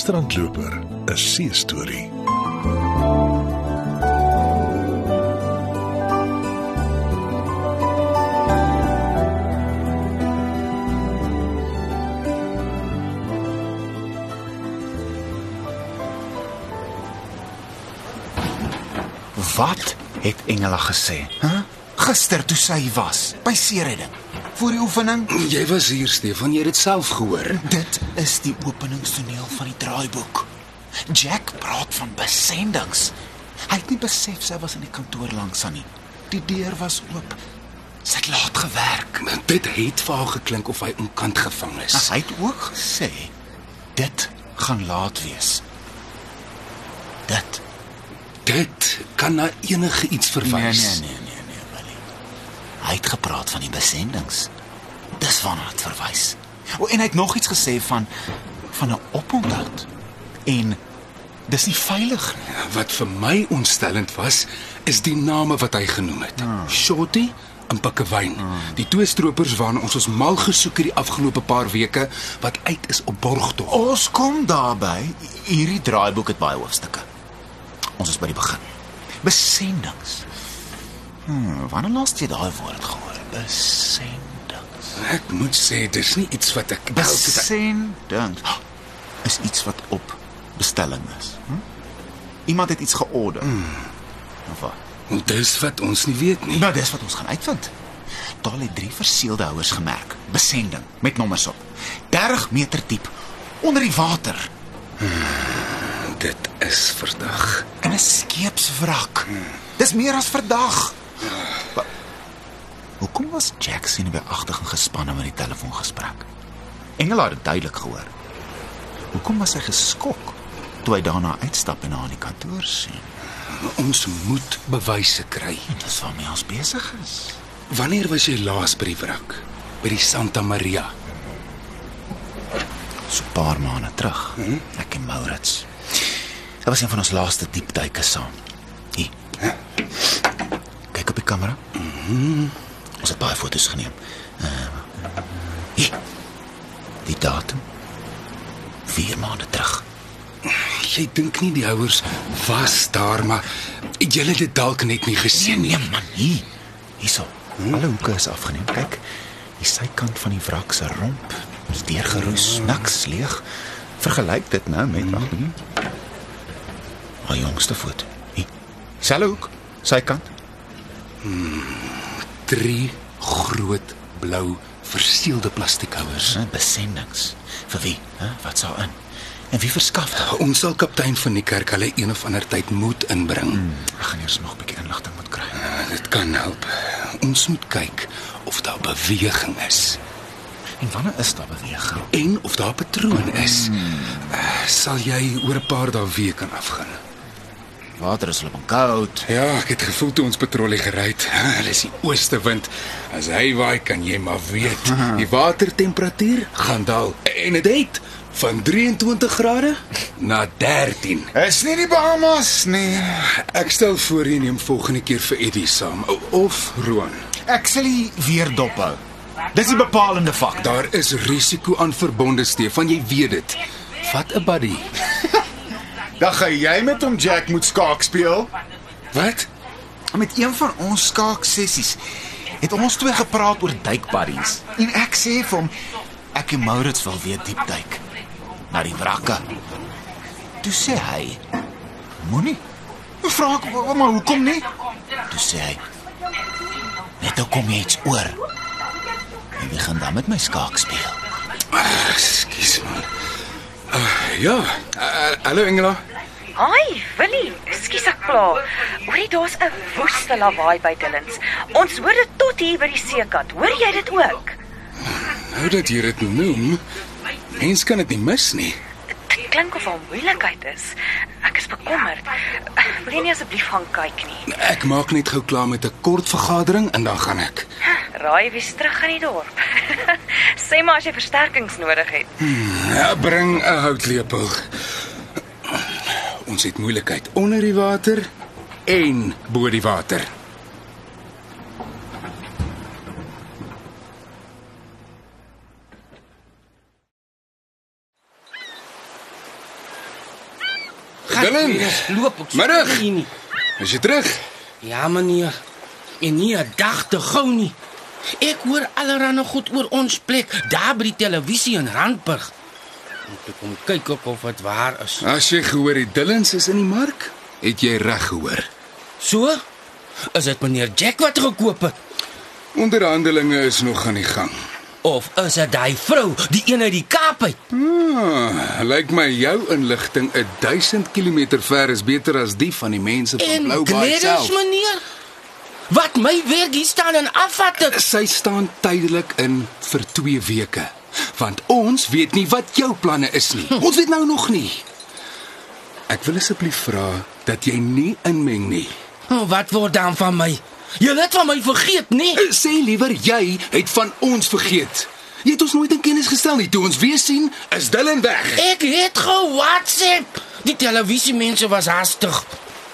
Strandloper, 'n see-storie. Wat het Engela gesê? Gister toe sy was, by seeredding, voor die oefening. Jy was hier, Stefan, jy het dit self gehoor. Dit is die openingstoneel van die draaiboek. Jack praat van besendings. Hy het nie besef sy was in die kantoor langs aan nie. Die deur was oop. Sy het laat gewerk. Dit het vir haar geklink of hy onkant gevang is. Hy het ook gesê, dit gaan laat wees. Dit kan na enige iets verwys. Nee, Willie. Hy het gepraat van die besendings. Dis waarna het verwys. En hy het nog iets gesê van 'n oponthoud. En dis nie veilig nie. Wat vir my ontstellend was, is die name wat hy genoem het. Shorty en Pikkewyn. Die twee stroopers waarna ons mal gesoek het die afgelope paar weke, wat uit is op borgtog. Ons kom daarby. Hierdie draaiboek het baie hoofstukke. Ons is by die begin. Besendings. Wanneer laas jy daai woord gehoor? Besendings. Ek moet sê, dis nie iets wat ek... Besendings is iets wat op bestelling is. Iemand het iets georder. Of wat? Dis wat ons nie weet nie. Nou, dis wat ons gaan uitvind. Daar het 3 verseelde houers gemerk. Besending, met nommers op. 30 meter diep, onder die water. Dit is verdag. In 'n skeepswrak. Dis meer as verdag. Hoekom was Jack senuweeagtig en gespanne met die telefoongesprek? Engela het dit duidelik gehoor. Hoekom was hy geskok toe hy daarna uitstap en haar in die kantoor sien? Ons moet bewyse kry. Dis waarmee ons besig is. Wanneer was jy laas by die wrak? By die Santa Maria? So 'n paar maande terug. Ek en Maurits. Dit was een van ons laaste diepduike saam. Hier. Kyk op die kamera. Ons het baie foto's geneem. Hier. Die datum. 4 maande terug. Jy dink nie die houers was daar, maar jy het dit dalk net nie gesien nie. Nee man, hierso. Alle hoeke is afgeneem. Kyk, die sykant van die wrak se romp is deurgeroes, niks leeg. Vergelyk dit nou met wag. Haar jongste foto. Hier. Selfe hoek, sykant. 3 groot blou verseelde plastiekhouers. Besendings. Vir wie? Wat sou in? En wie verskaf dit? Ons sal kaptein van die kerk hulle een of ander tyd moet inbring. Ek gaan eers nog 'n bietjie inligting moet kry. Dit kan help. Ons moet kyk of daar beweging is. En wanneer is daar beweging? En of daar patroon is. Sal jy oor 'n paar dae weer kan afgaan? Water is op en koud. Ja, ek het gevoel toe ons patrollie gery het. Dit is die oostewind. As hy waai, kan jy maar weet. Die watertemperatuur gaan daal. En dit het van 23 grade na 13. Is nie die Bahamas nie. Ek stel voor jy neem volgende keer vir Eddie saam. Of Roan. Ek sal nie weer dophou. Dis die bepalende fak. Daar is risiko aan verbonde, Stefan, jy weet dit. Vat 'n buddy. Dan gaan jy met hom Jack moet skaak speel. Wat? Met een van ons skaaksessies het ons twee gepraat oor duikbuddies. En ek sê vir hom, ek en Maurits wil weer diep duik. Na die wrakke. Toe sê hy, moenie. Ek vra ek, maar hoekom nie? Toe sê hy, net nou kom jy iets oor. En wie gaan dan met my skaak speel? Ekskuus man. Ja, hallo Engela. Hi, Willie. Ekskuus ek pla. Hoorie, daar's 'n woeste lawaai by Dillons. Ons hoor dit tot hier by die seekant. Hoor jy dit ook? Nou dat jy dit noem, mens kan dit nie mis nie. Dit klink of 'n moeilikheid is. Ek is bekommerd. Wil jy nie asseblief gaan kyk nie? Ek maak net gou klaar met 'n kort vergadering en dan gaan ek. Raai wie's terug in die dorp. Sê maar as jy versterkings nodig het. Ja, bring 'n houtlepel. Ons het moeilikheid onder die water en bo die water. Dylan, Loop, ek middag. sê nie. Is jy terug? Ja, meneer. En nie 'n dag te gou nie. Ek hoor allerhande goed oor ons plek, daar by die televisie in Randburg. Ek kom kyk ook of dit waar is. As jy gehoor het Dillons is in die mark, het jy reg gehoor. So? Is dit meneer Jack wat gekoop het? Onderhandelinge is nog aan die gang. Of is dit daai vrou, die een uit die Kaap uit? Lyk my jou inligting 1000 kilometer ver is beter as die van die mense van En Bloubaai Gladys, self. meneer? Wat my werk hier staan en afvat dit. Sy staan tydelik in vir 2 weke. Want ons weet nie wat jou planne is nie. Ons weet nou nog nie. Ek wil asseblief vra dat jy nie inmeng nie. Wat word dan van my? Jy het van my vergeet, nee? Sê liewer jy het van ons vergeet. Jy het ons nooit in kennis gestel nie. Toe ons weer sien, is Dylan weg. Ek het ge-WhatsApp. Die televisiemense was haastig.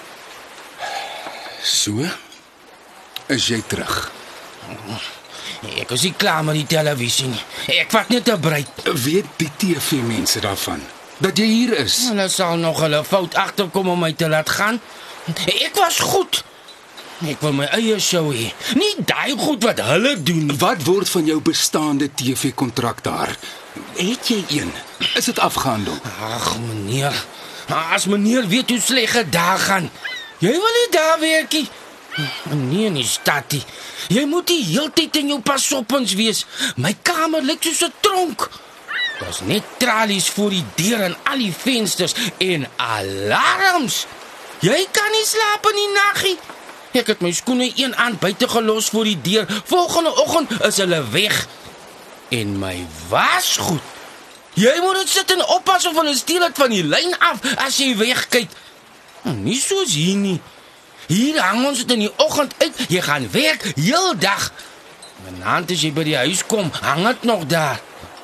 So is jy terug. Ek is nie klaar met die televisie nie. Ek vat net 'n break. Weet die TV-mense daarvan dat jy hier is? Hulle sal nog hulle fout agterkom om my te laat gaan. Ek was goed. Ek wil my eie show hê. Nie daai goed wat hulle doen nie. Wat word van jou bestaande TV-kontrak daar? Het jy een? Is dit afgehandel? Ag meneer. As meneer weet hoe sleg dit daar gaan. Jy wil nie daar werkie. Nee, in die stad nie. Jy moet die heeltyd in jou pasoppens wees. My kamer lyk soos 'n tronk. Daar's net tralies voor die deur en al die vensters en alarms. Jy kan nie slaap in die nag nie. Ek het my skoene een aand buite gelos voor die deur. Volgende oggend is hulle weg. En my wasgoed. Jy moet dit sit en oppas of hulle steel dit van die lyn af as jy wegkyk. Nie soos hier nie. Hier hang ons dit in die oggend uit. Jy gaan werk heel dag. Vanaand as jy by die huis kom, hang dit nog daar.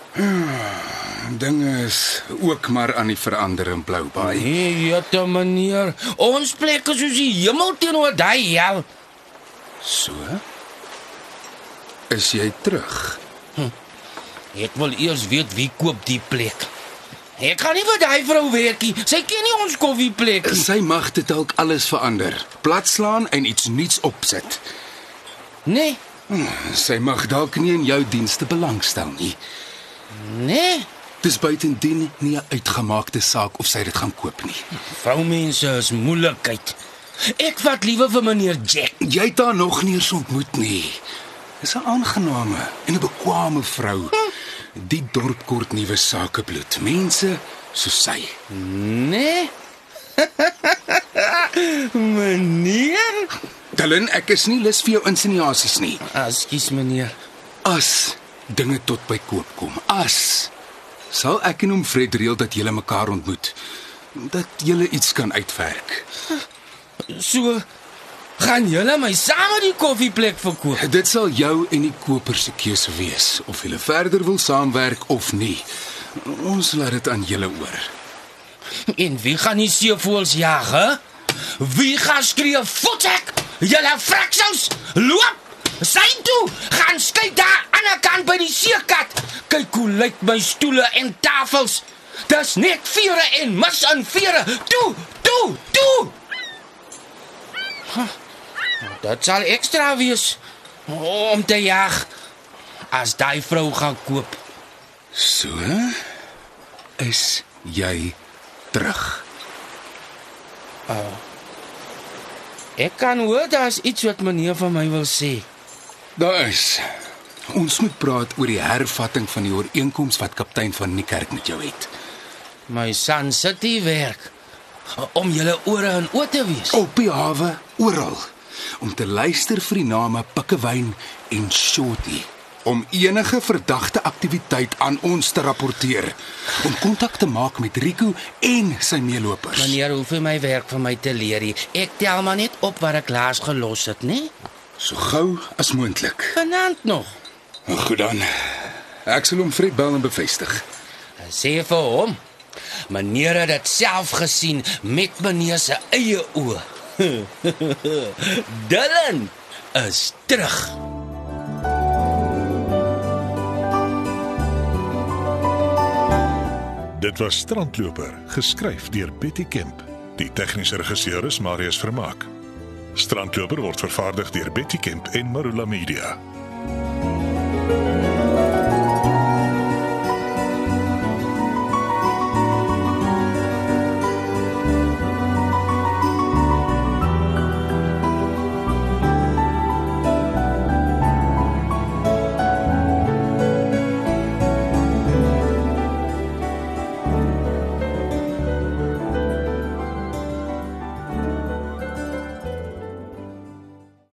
Dinge is ook maar aan die verander in Bloubaai. Nee, jette meneer. Ons plek is soos die hemel teenoor daai hel. So? Is jy terug? Ek wil eers weet wie koop die plek. Ek kan nie vir daai vrou werkie. Sy ken nie ons koffieplek nie. Sy mag dit dalk alles verander. Platslaan en iets nuuts opsit. Nee, Sy mag dalk nie in jou dienste belangstel nie. nee. Dis buitendien nie 'n uitgemaakte saak of sy dit gaan koop nie. Vroumense is moeilikheid. Ek vat liewer vir meneer Jack. Jy het haar nog nie eens ontmoet nie. Dis 'n aangename en 'n bekwame vrou. Die dorp kort nuwe sakebloed. Mense soos sy. Nee. Meneer? Dylan, ek is nie lus vir jou insinuasies nie. Ekskuus meneer. As dinge tot by koop kom, sal ek en hom Fred reël dat julle mekaar ontmoet. Dat julle iets kan uitwerk. So gaan julle my saam die koffieplek verkoop. Dit sal jou en die koper se keuse wees of julle verder wil saamwerk of nie. Ons laat dit aan julle oor. En wie gaan die seevoëls jag, hè? Wie gaan skree voetek? Julle fraksels, loop! Sy toe, gaan kyk daar aan die kant by die seekat. Kyk hoe lyk my stoele en tafels. Dis net vere en mis en vere. Toe. Dit sal ekstra wees om te jag as daai vrou gaan koop. So is jy terug. Ek kan hoor daar's iets wat meneer van my wil sê. Daar is. Ons moet praat oor die hervatting van die ooreenkoms wat kaptein van Niekerk met jou het. My Sun City werk om julle ore en oë te wees. Op die hawe, oral. Om te luister vir die name Pikkewyn en Shorty. Om enige verdagte aktiwiteit aan ons te rapporteer. Om kontak te maak met Rico en sy meelopers. Meneer, hoef nie my werk vir my te leer nie. Ek tel maar net op wat ek laas gelos het, né? So gou as moontlik. Vanaand nog. Goed dan. Ek sal hom Fred bel en bevestig. Sê vir hom. Meneer het dit self gesien met meneer se eie oë. Dylan is terug. Dit was Strandloper, geskryf deur Betty Kemp. Die tegniese regisseur is Marius Vermaak. Strandloper word vervaardig deur Betty Kemp en Marula Media.